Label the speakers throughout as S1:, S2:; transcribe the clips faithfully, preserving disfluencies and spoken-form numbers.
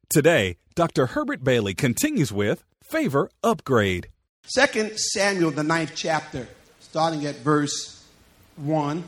S1: Today, Doctor Herbert Bailey continues with Favor Upgrade.
S2: Second Samuel, the ninth chapter, starting at verse one.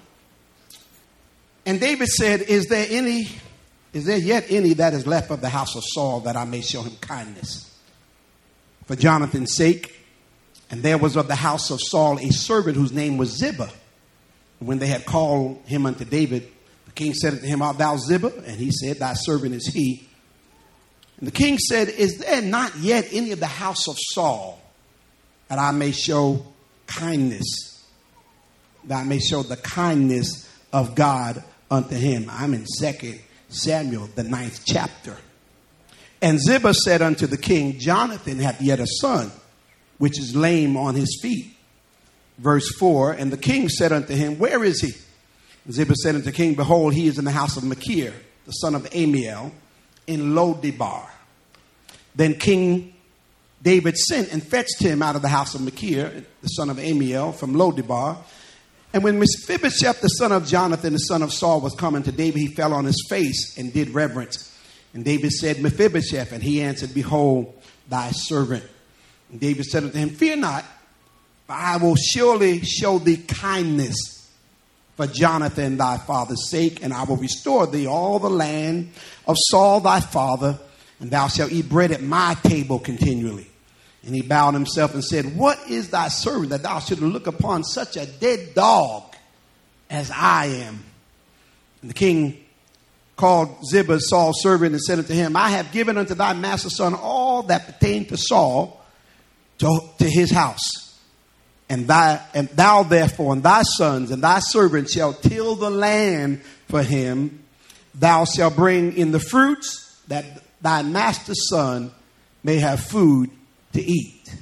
S2: And David said, Is there any, is there yet any that is left of the house of Saul that I may show him kindness? For Jonathan's sake. And there was of the house of Saul a servant whose name was Ziba. And when they had called him unto David, the king said unto him, Art thou Ziba? And he said, Thy servant is he. And the king said, Is there not yet any of the house of Saul that I may show kindness? That I may show the kindness of God unto him. I'm in Second Samuel, the ninth chapter. And Ziba said unto the king, Jonathan hath yet a son, which is lame on his feet. Verse four, and the king said unto him, Where is he? And Ziba said unto the king, Behold, he is in the house of Machir, the son of Amiel, in Lo-debar. Then King David sent and fetched him out of the house of Machir, the son of Amiel, from Lo-debar. And when Mephibosheth, the son of Jonathan, the son of Saul, was coming to David, he fell on his face and did reverence. And David said, Mephibosheth, and he answered, Behold, thy servant. And David said unto him, Fear not, for I will surely show thee kindness for Jonathan thy father's sake, and I will restore thee all the land of Saul thy father, and thou shalt eat bread at my table continually. And he bowed himself and said, What is thy servant that thou shouldst look upon such a dead dog as I am? And the king called Ziba, Saul's servant, and said unto him, I have given unto thy master's son all that pertained to Saul to, to his house. And, thy, and thou therefore and thy sons and thy servants shall till the land for him. Thou shalt bring in the fruits that thy master's son may have food to eat.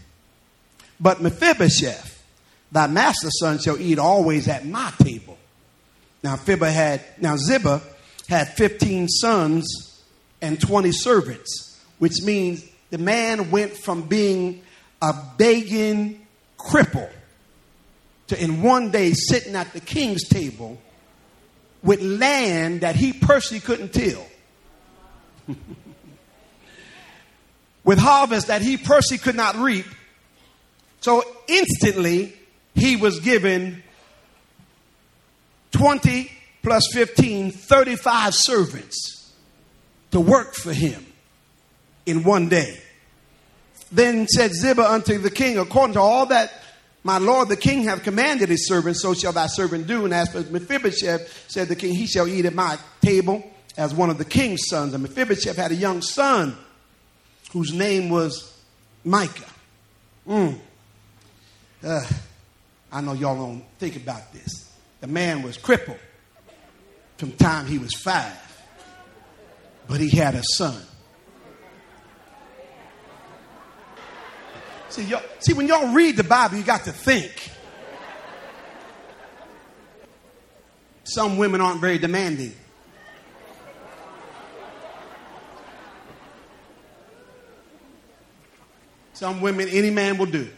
S2: But Mephibosheth, thy master's son, shall eat always at my table. Now Ziba had, now Ziba had fifteen sons and twenty servants, which means the man went from being a begging cripple to in one day sitting at the king's table with land that he personally couldn't till. With harvest that he personally could not reap. So instantly he was given twenty plus fifteen, thirty-five servants to work for him in one day. Then said Ziba unto the king, According to all that my lord the king hath commanded his servant, so shall thy servant do. And as for Mephibosheth, said the king, he shall eat at my table as one of the king's sons. And Mephibosheth had a young son whose name was Micah. Mm. Uh, I know y'all don't think about this. The man was crippled from the time he was five, but he had a son. See, y'all, see, when y'all read the Bible, you got to think. Some women aren't very demanding. Some women, any man will do.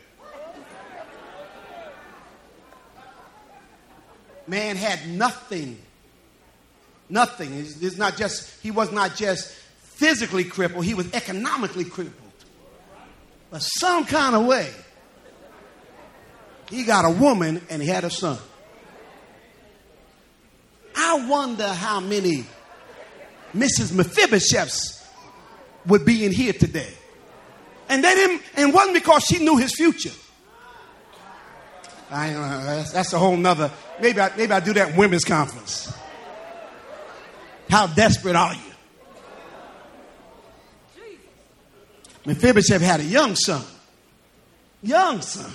S2: Man had nothing. Nothing. It's, it's not just, he was not just physically crippled, he was economically crippled. But some kind of way, he got a woman and he had a son. I wonder how many Missus Mephibosheths would be in here today. And they didn't, and it wasn't because she knew his future. I, uh, that's, that's a whole nother, maybe I, maybe I do that in women's conference. How desperate are you? Mephibosheth had a young son. Young son.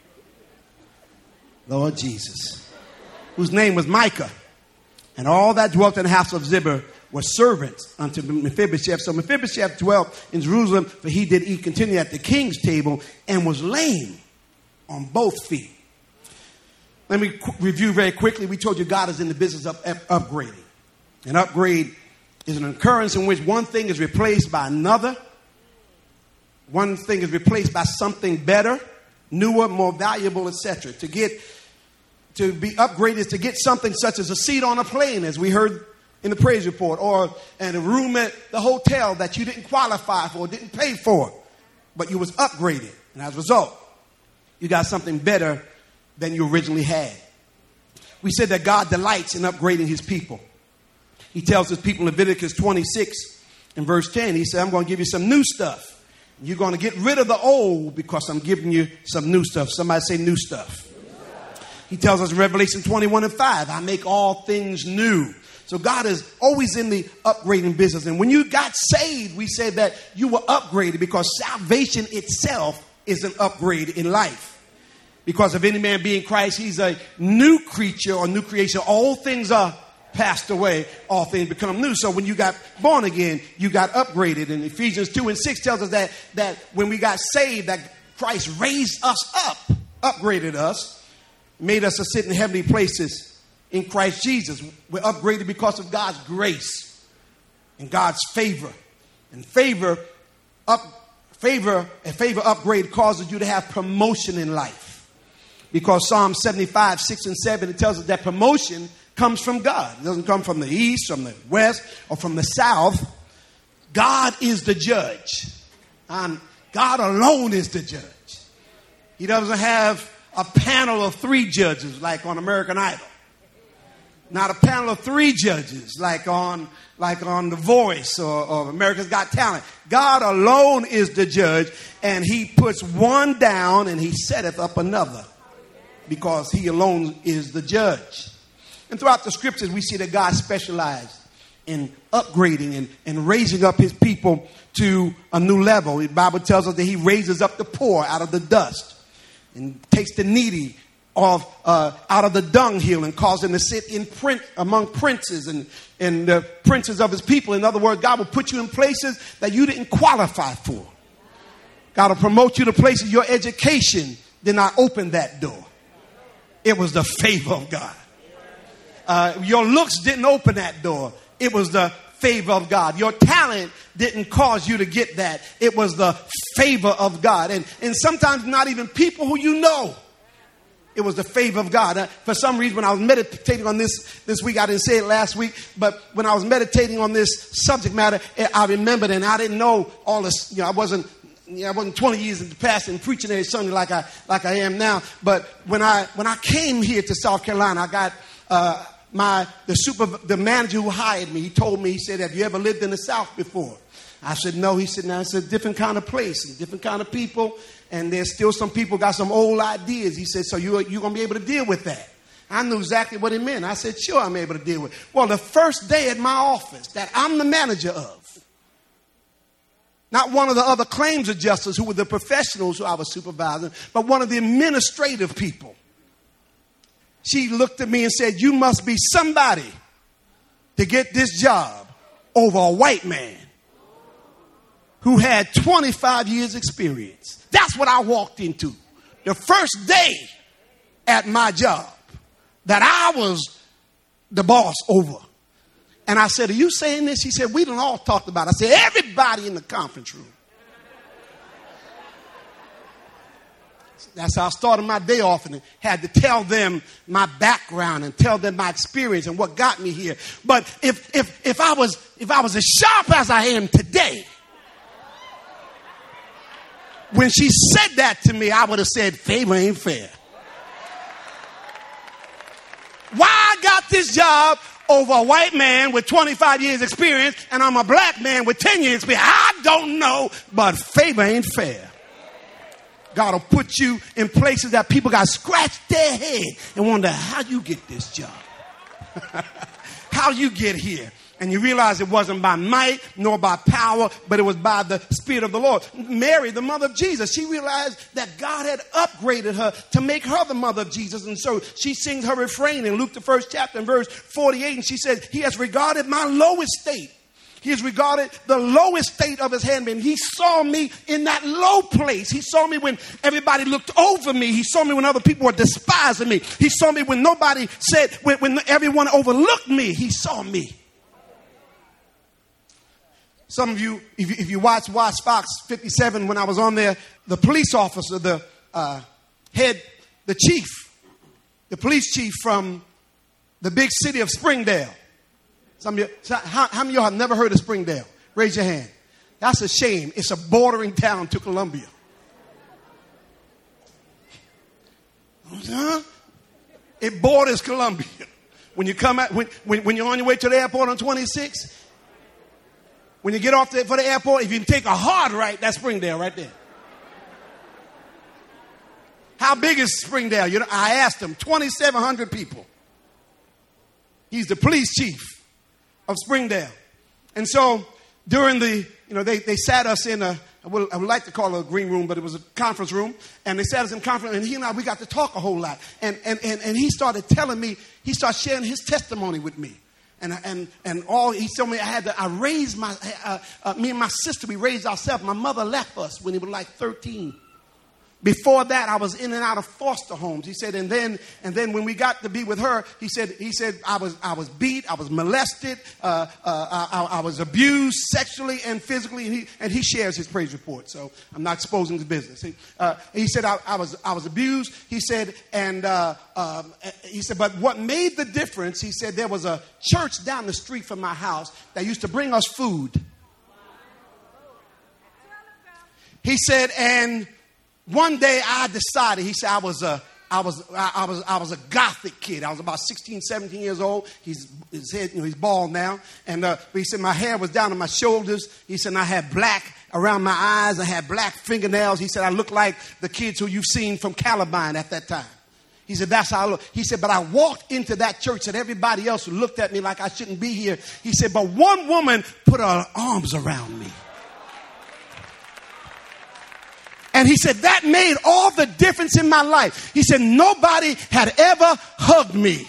S2: Lord Jesus. Whose name was Micah. And all that dwelt in the house of Ziba were servants unto Mephibosheth. So Mephibosheth dwelt in Jerusalem, for he did eat continually at the king's table and was lame on both feet. Let me qu- review very quickly. We told you God is in the business of up- upgrading. An upgrade is an occurrence in which one thing is replaced by another. One thing is replaced by something better, newer, more valuable, et cetera. To get, to be upgraded is to get something such as a seat on a plane, as we heard in the praise report, or and a room at the hotel that you didn't qualify for, didn't pay for, but you was upgraded. And as a result, you got something better than you originally had. We said that God delights in upgrading his people. He tells his people in Leviticus twenty-six and verse ten, he said, I'm going to give you some new stuff. You're going to get rid of the old because I'm giving you some new stuff. Somebody say new stuff. He tells us in Revelation twenty-one and five, I make all things new. So God is always in the upgrading business. And when you got saved, we said that you were upgraded because salvation itself is an upgrade in life. Because if any man be in Christ, he's a new creature or new creation. All things are passed away, all things become new. So when you got born again, you got upgraded. And Ephesians two and six tells us that, that when we got saved, that Christ raised us up, upgraded us, made us to sit in heavenly places in Christ Jesus. We're upgraded because of God's grace and God's favor. And favor, up, favor, a favor upgrade causes you to have promotion in life. Because Psalm seventy-five, six and seven, it tells us that promotion comes from God. It doesn't come from the east, from the west, or from the south. God is the judge. And God alone is the judge. He doesn't have a panel of three judges like on American Idol. Not a panel of three judges like on like on The Voice or, or America's Got Talent. God alone is the judge, and he puts one down and he setteth up another because he alone is the judge. And throughout the scriptures, we see that God specialized in upgrading and, and raising up his people to a new level. The Bible tells us that he raises up the poor out of the dust and takes the needy of uh, out of the dunghill and cause them to sit in print among princes and and the princes of his people. In other words, God will put you in places that you didn't qualify for. God will promote you to places your education did not open that door. It was the favor of God. Uh, your looks didn't open that door. It was the favor of God. Your talent didn't cause you to get that. It was the favor of God. And and sometimes not even people who you know. It was the favor of God. Uh, for some reason, when I was meditating on this this week, I didn't say it last week, but when I was meditating on this subject matter, I remembered, and I didn't know all this. You know, I wasn't, you know, I wasn't twenty years in the past and preaching every Sunday like I like I am now. But when I when I came here to South Carolina, I got uh, my the super the manager who hired me. He told me, he said, "Have you ever lived in the South before?" I said, "No." He said, "Now it's a different kind of place and different kind of people. And there's still some people got some old ideas." He said, "So you're, you're going to be able to deal with that." I knew exactly what it meant. I said, "Sure, I'm able to deal with it." Well, the first day at my office that I'm the manager of, not one of the other claims adjusters who were the professionals who I was supervising, but one of the administrative people, she looked at me and said, "You must be somebody to get this job over a white man who had twenty-five years experience." That's what I walked into. The first day at my job that I was the boss over. And I said, "Are you saying this?" He said, "We done all talked about it." I said, "Everybody in the conference room." That's how I started my day off, and had to tell them my background and tell them my experience and what got me here. But if if if I was if I was as sharp as I am today, when she said that to me, I would have said, "Favor ain't fair." Why I got this job over a white man with twenty-five years experience and I'm a black man with ten years experience, I don't know, but favor ain't fair. God will put you in places that people got to scratch their head and wonder how you get this job. How you get here. And you realize it wasn't by might nor by power, but it was by the Spirit of the Lord. Mary, the mother of Jesus, she realized that God had upgraded her to make her the mother of Jesus. And so she sings her refrain in Luke, the first chapter, in verse forty-eight. And she said, "He has regarded my lowest state. He has regarded the lowest state of his handmaid. He saw me in that low place. He saw me when everybody looked over me. He saw me when other people were despising me. He saw me when nobody said, when, when everyone overlooked me. He saw me." Some of you, if you, if you watch Watch Fox fifty-seven, when I was on there, the police officer, the uh, head, the chief, the police chief from the big city of Springdale, Some of you, so how, how many of y'all have never heard of Springdale? Raise your hand. That's a shame. It's a bordering town to Columbia. Huh? It borders Columbia. When you come out, when, when, when you're on your way to the airport on twenty-six, when you get off the, for the airport, if you can take a hard right, that's Springdale right there. How big is Springdale? You know, I asked him, twenty-seven hundred people. He's the police chief of Springdale. And so during the, you know, they, they sat us in a, I would, I would like to call it a green room, but it was a conference room. And they sat us in conference, and he and I, we got to talk a whole lot. And, and, and, and he started telling me, he started sharing his testimony with me. And, and, and all, he told me I had to, I raised my, uh, uh, me and my sister, we raised ourselves. My mother left us when he was like thirteen. Before that, I was in and out of foster homes. He said, and then, and then when we got to be with her, he said, he said, I was, I was beat, I was molested, uh, uh, I, I was abused sexually and physically. And he, and he shares his praise report. So I'm not exposing his business. He, uh, he said, I, I was, I was abused. He said, and uh, um, he said, but what made the difference? He said, there was a church down the street from my house that used to bring us food. He said, and one day I decided, he said, I was a, I was, I was, I was a gothic kid. I was about sixteen, seventeen years old. He's, his head, you know, he's bald now. And uh, but he said, my hair was down to my shoulders. He said, and I had black around my eyes. I had black fingernails. He said, I looked like the kids who you've seen from Columbine at that time. He said, that's how I look. He said, but I walked into that church and everybody else looked at me like I shouldn't be here. He said, but one woman put her arms around me. And he said, that made all the difference in my life. He said, nobody had ever hugged me.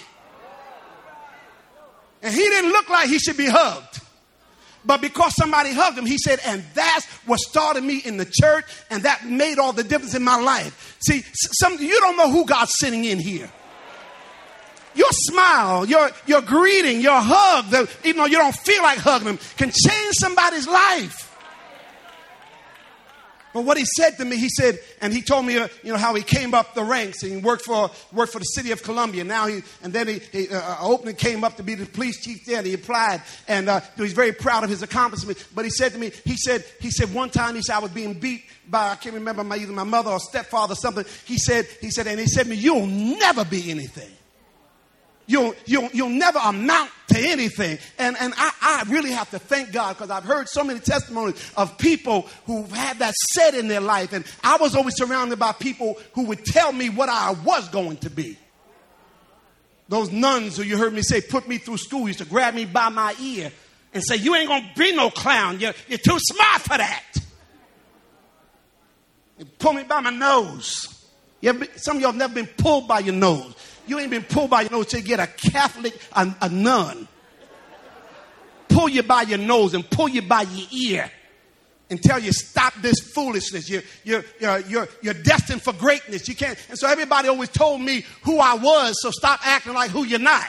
S2: And he didn't look like he should be hugged. But because somebody hugged him, he said, and that's what started me in the church. And that made all the difference in my life. See, some, you don't know who God's sitting in here. Your smile, your, your greeting, your hug, the, even though you don't feel like hugging them, can change somebody's life. But what he said to me, he said, and he told me, uh, you know, how he came up the ranks and he worked for worked for the city of Columbia. Now he, and then he, he uh, opening came up to be the police chief there, and he applied, and uh, he's very proud of his accomplishment. But he said to me, he said, he said one time, he said, I was being beat by, I can't remember, my, either my mother or stepfather or something. He said, he said, and he said to me, you'll never be anything. You'll, you'll, you'll never amount to anything. And, and I, I really have to thank God, because I've heard so many testimonies of people who've had that said in their life. And I was always surrounded by people who would tell me what I was going to be. Those nuns who you heard me say put me through school used to grab me by my ear and say, you ain't going to be no clown. You're, you're too smart for that. They pull me by my nose. You ever, some of y'all have never been pulled by your nose. You ain't been pulled by your nose till you get a Catholic, a, a nun. Pull you by your nose and pull you by your ear and tell you, stop this foolishness. You're, you're, you're, you're, you're destined for greatness. You can't. And so everybody always told me who I was, so stop acting like who you're not.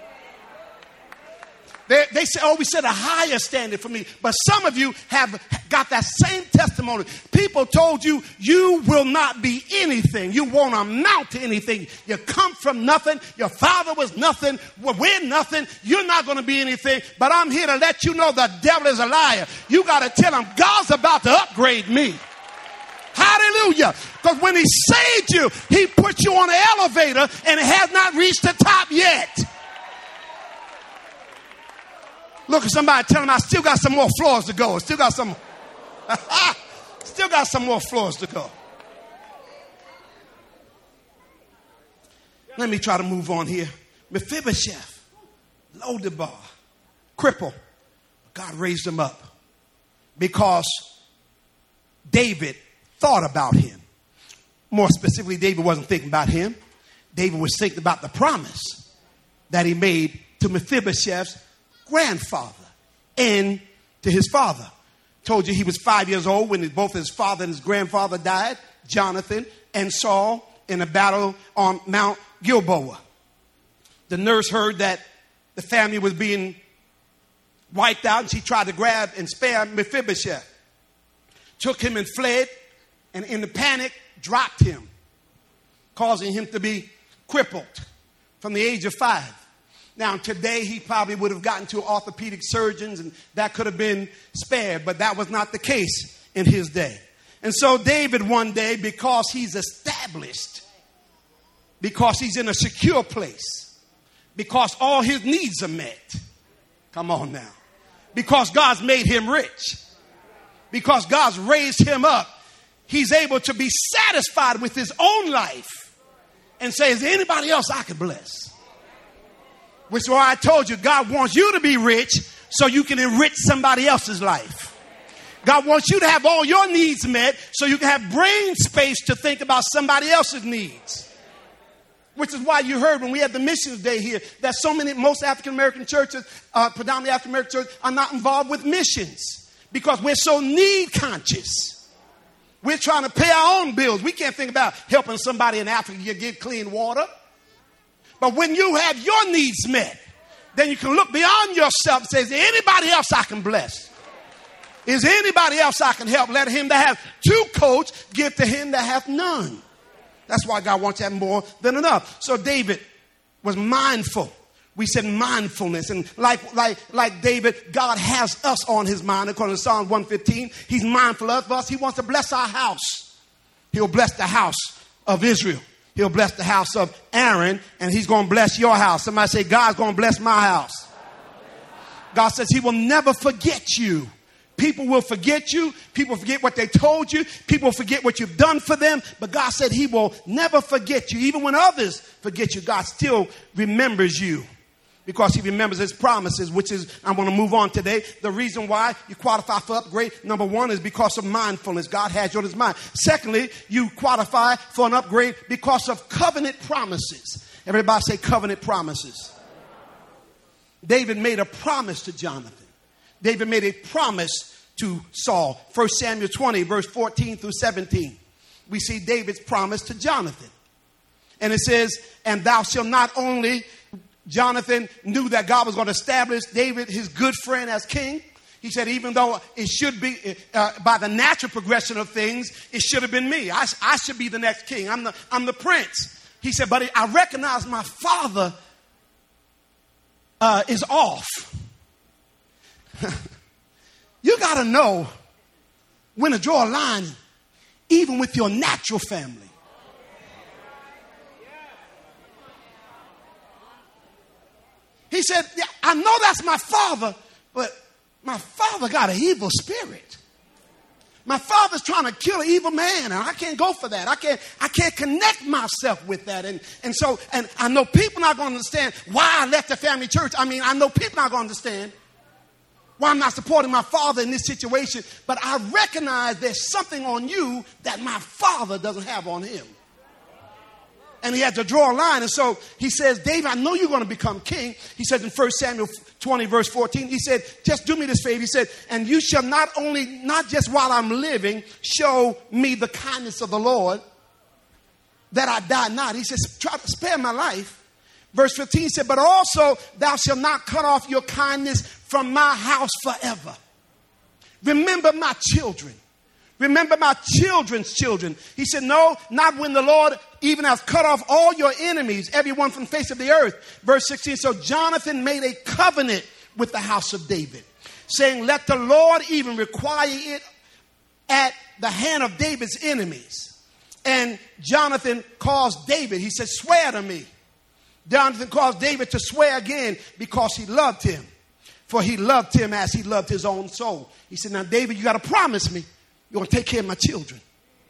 S2: They, they say, oh, we set a higher standard for me. But some of you have got that same testimony. People told you, you will not be anything. You won't amount to anything. You come from nothing. Your father was nothing. We're nothing. You're not going to be anything. But I'm here to let you know the devil is a liar. You got to tell him God's about to upgrade me. Hallelujah. Because when he saved you, he put you on an elevator and it has not reached the top yet. Look at somebody, tell them I still got some more floors to go. Still got some, still got some more floors to go. Let me try to move on here. Mephibosheth, Lodebar, cripple. God raised him up because David thought about him. More specifically, David wasn't thinking about him. David was thinking about the promise that he made to Mephibosheth's grandfather and to his father. Told you he was five years old when both his father and his grandfather died, Jonathan and Saul, in a battle on Mount Gilboa. The nurse heard that the family was being wiped out, and she tried to grab and spare Mephibosheth. Took him and fled, and in the panic dropped him, causing him to be crippled from the age of five. Now, today he probably would have gotten to orthopedic surgeons and that could have been spared, but that was not the case in his day. And so David one day, because he's established, because he's in a secure place, because all his needs are met. Come on now. Because God's made him rich. Because God's raised him up. He's able to be satisfied with his own life and say, is there anybody else I can bless? Which is why I told you, God wants you to be rich so you can enrich somebody else's life. God wants you to have all your needs met so you can have brain space to think about somebody else's needs. Which is why you heard when we had the missions day here that so many, most African American churches, uh, predominantly African American churches, are not involved with missions because we're so need conscious. We're trying to pay our own bills. We can't think about helping somebody in Africa get clean water. But when you have your needs met, then you can look beyond yourself and say, is there anybody else I can bless? Is there anybody else I can help? Let him that have two coats give to him that hath none. That's why God wants to have more than enough. So David was mindful. We said mindfulness. And like, like, like David, God has us on his mind. According to Psalm one fifteen, he's mindful of us. He wants to bless our house. He'll bless the house of Israel. He'll bless the house of Aaron. And he's going to bless your house. Somebody say, God's going to bless my house. God says he will never forget you. People will forget you. People forget what they told you. People forget what you've done for them. But God said he will never forget you. Even when others forget you, God still remembers you because he remembers his promises, which is, I'm going to move on today. The reason why you qualify for upgrade, number one, is because of mindfulness. God has you on his mind. Secondly, you qualify for an upgrade because of covenant promises. Everybody say covenant promises. David made a promise to Jonathan. David made a promise to Saul. First Samuel twenty, verse fourteen through seventeen. We see David's promise to Jonathan. And it says, and thou shalt not only, Jonathan knew that God was going to establish David, his good friend, as king. He said, even though it should be, uh, by the natural progression of things, it should have been me. I, I should be the next king. I'm the, I'm the prince. He said, but I recognize my father uh, is off. You got to know when to draw a line, even with your natural family. He said, yeah, I know that's my father, but my father got an evil spirit. My father's trying to kill an evil man, and I can't go for that. I can't, I can't connect myself with that. And, and so, and I know people not going to understand why I left the family church. I mean, I know people not going to understand why I'm not supporting my father in this situation, but I recognize there's something on you that my father doesn't have on him. And he had to draw a line. And so he says, David, I know you're going to become king. He says in First Samuel twenty, verse fourteen, he said, just do me this favor. He said, and you shall not only, not just while I'm living, show me the kindness of the Lord, that I die not. He says, try to spare my life. Verse fifteen said, but also thou shalt not cut off your kindness from my house forever. Remember my children. Remember my children's children. He said, no, not when the Lord even has cut off all your enemies, everyone from the face of the earth. Verse sixteen, so Jonathan made a covenant with the house of David, saying, let the Lord even require it at the hand of David's enemies. And Jonathan caused David, he said, swear to me. Jonathan caused David to swear again because he loved him. For he loved him as he loved his own soul. He said, now, David, you got to promise me you're going to take care of my children.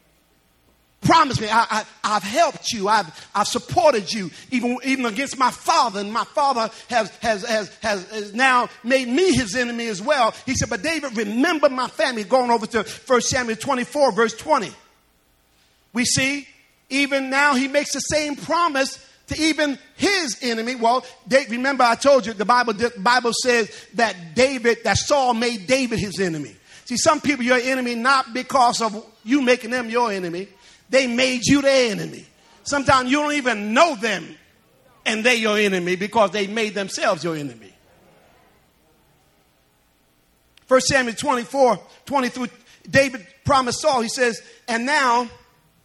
S2: Promise me. I, I, I've helped you. I've, I've supported you, even, even against my father. And my father has, has, has, has, has now made me his enemy as well. He said, but David, remember my family. Going over to First Samuel twenty-four, verse twenty. We see, even now he makes the same promise to even his enemy. Well, they, remember I told you the Bible, the Bible says that David, that Saul made David his enemy. See, some people your enemy not because of you making them your enemy. They made you their enemy. Sometimes you don't even know them and they're your enemy because they made themselves your enemy. First Samuel twenty-four, twenty through, David promised Saul, he says, and now,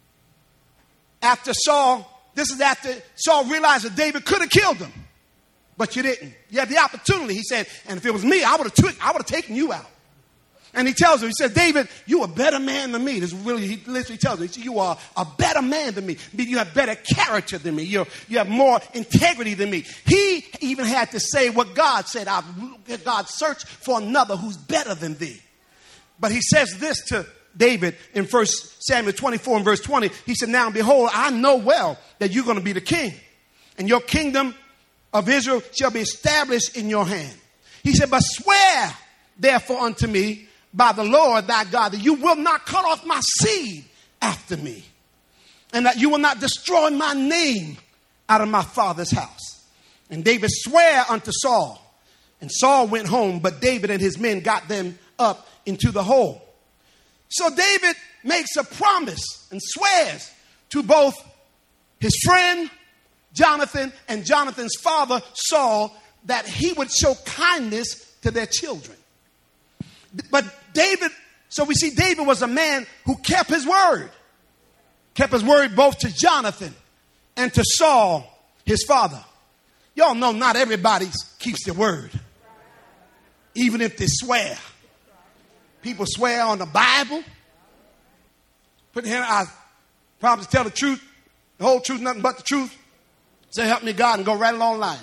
S2: after Saul, this is after Saul realized that David could have killed him. but you didn't. You had the opportunity. He said, and if it was me, I would have took, I would have taken you out. And he tells her, he said, David, you a better man than me. This is really, he literally tells her, he said, you are a better man than me. You have better character than me. You're, you have more integrity than me. He even had to say what God said. I've, God searched for another who's better than thee. But he says this to David in First Samuel twenty-four and verse twenty. He said, now behold, I know well that you're going to be the king, and your kingdom of Israel shall be established in your hand. He said, but swear therefore unto me by the Lord thy God that you will not cut off my seed after me, and that you will not destroy my name out of my father's house. And David sware unto Saul, and Saul went home, but David and his men got them up into the hole. So David makes a promise and swears to both his friend Jonathan and Jonathan's father Saul that he would show kindness to their children. But David, so we see David was a man who kept his word. Kept his word both to Jonathan and to Saul, his father. Y'all know not everybody keeps their word, even if they swear. People swear on the Bible. Put your hand, I promise to tell the truth, the whole truth, nothing but the truth. Say, help me God, and go right along the line.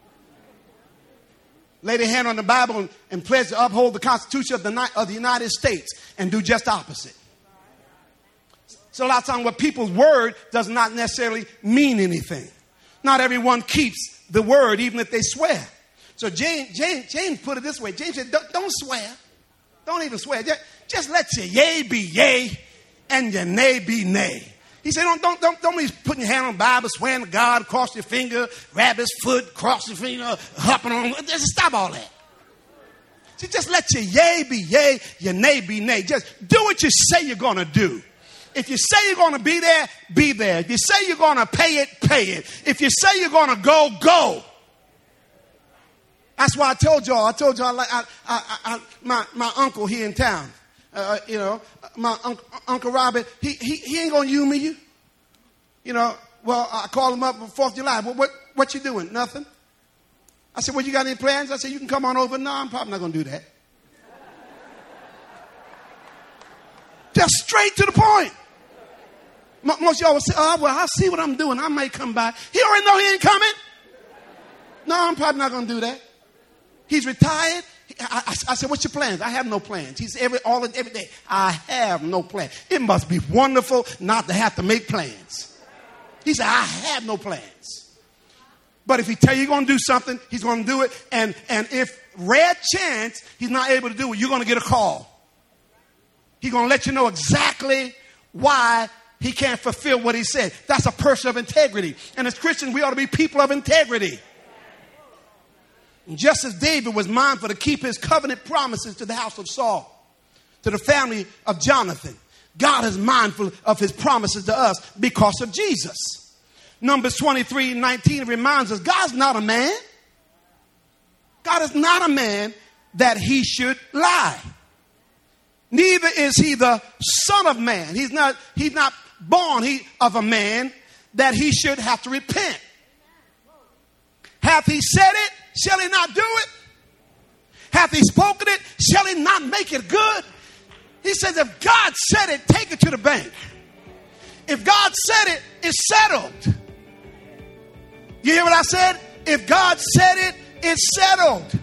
S2: Lay their hand on the Bible and, and pledge to uphold the Constitution of the, of the United States and do just the opposite. So a lot of times what people's word does not necessarily mean anything. Not everyone keeps the word, even if they swear. So James, James, James put it this way. James said, don't, don't swear. Don't even swear. Just, just let your yea be yea and your nay be nay. He said, don't, don't, don't, don't be putting your hand on the Bible, swearing to God, cross your finger, grab his foot, cross your finger, hopping on. Just stop all that. See, just let your yea be yea, your nay be nay. Just do what you say you're going to do. If you say you're going to be there, be there. If you say you're going to pay it, pay it. If you say you're going to go, go. That's why I told y'all. I told y'all, like, I, I, I, my, my uncle here in town, uh, you know, my uncle, Uncle Robert, he, he, he ain't going to humor you. You know, well, I called him up for fourth of July. Well, what, what you doing? Nothing. I said, well, you got any plans? I said, you can come on over. No, I'm probably not going to do that. Just straight to the point. Most of y'all will say, oh, well, I'll see what I'm doing. I might come by. He already know he ain't coming. No, I'm probably not going to do that. He's retired. I, I, I said, what's your plans? I have no plans. He's every all every day. I have no plans. It must be wonderful not to have to make plans. He said, I have no plans. But if he tell you he's going to do something, he's going to do it. And, and if rare chance he's not able to do it, you're going to get a call. He's going to let you know exactly why he can't fulfill what he said. That's a person of integrity. And as Christians, we ought to be people of integrity. And just as David was mindful to keep his covenant promises to the house of Saul, to the family of Jonathan, God is mindful of his promises to us because of Jesus. Numbers twenty-three nineteen reminds us God's not a man. God is not a man that he should lie. Neither is he the son of man. He's not, he's not born he, of a man that he should have to repent. Hath he said it? Shall he not do it? Hath he spoken it? Shall he not make it good? He says, if God said it, take it to the bank. If God said it, it's settled. You hear what I said? If God said it, it's settled.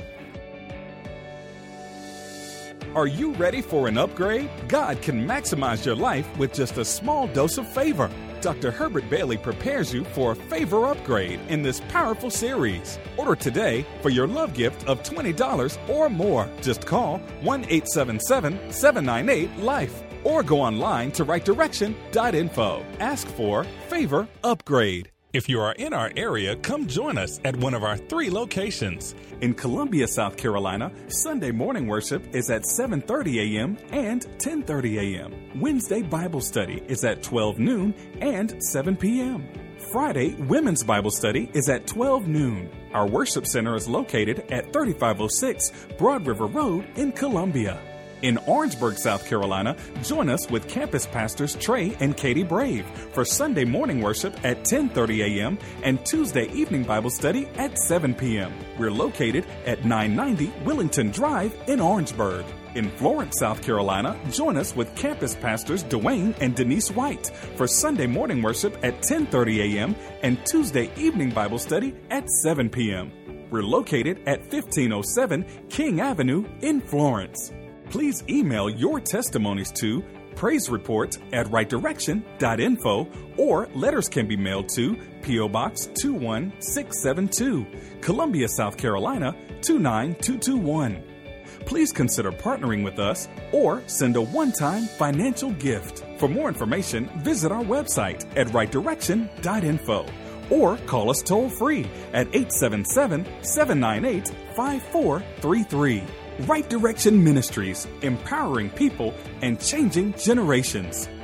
S1: Are you ready for an upgrade? God can maximize your life with just a small dose of favor. Doctor Herbert Bailey prepares you for a favor upgrade in this powerful series. Order today for your love gift of twenty dollars or more. Just call one eight seven seven, seven nine eight, LIFE or go online to right direction dot info. Ask for Favor Upgrade. If you are in our area, come join us at one of our three locations. In Columbia, South Carolina, Sunday morning worship is at seven thirty a.m. and ten thirty a.m. Wednesday Bible study is at twelve noon and seven p.m. Friday Women's Bible study is at twelve noon. Our worship center is located at thirty-five oh six Broad River Road in Columbia. In Orangeburg, South Carolina, join us with campus pastors Trey and Katie Brave for Sunday morning worship at ten thirty a.m. and Tuesday evening Bible study at seven p.m. We're located at nine ninety Willington Drive in Orangeburg. In Florence, South Carolina, join us with campus pastors Dwayne and Denise White for Sunday morning worship at ten thirty a.m. and Tuesday evening Bible study at seven p.m. We're located at fifteen oh seven King Avenue in Florence. Please email your testimonies to praise report at right direction dot info, or letters can be mailed to P O. Box two one six seven two, Columbia, South Carolina two nine two two one. Please consider partnering with us or send a one-time financial gift. For more information, visit our website at right direction dot info or call us toll-free at eight seven seven, seven nine eight, five four three three. Right Direction Ministries, empowering people and changing generations.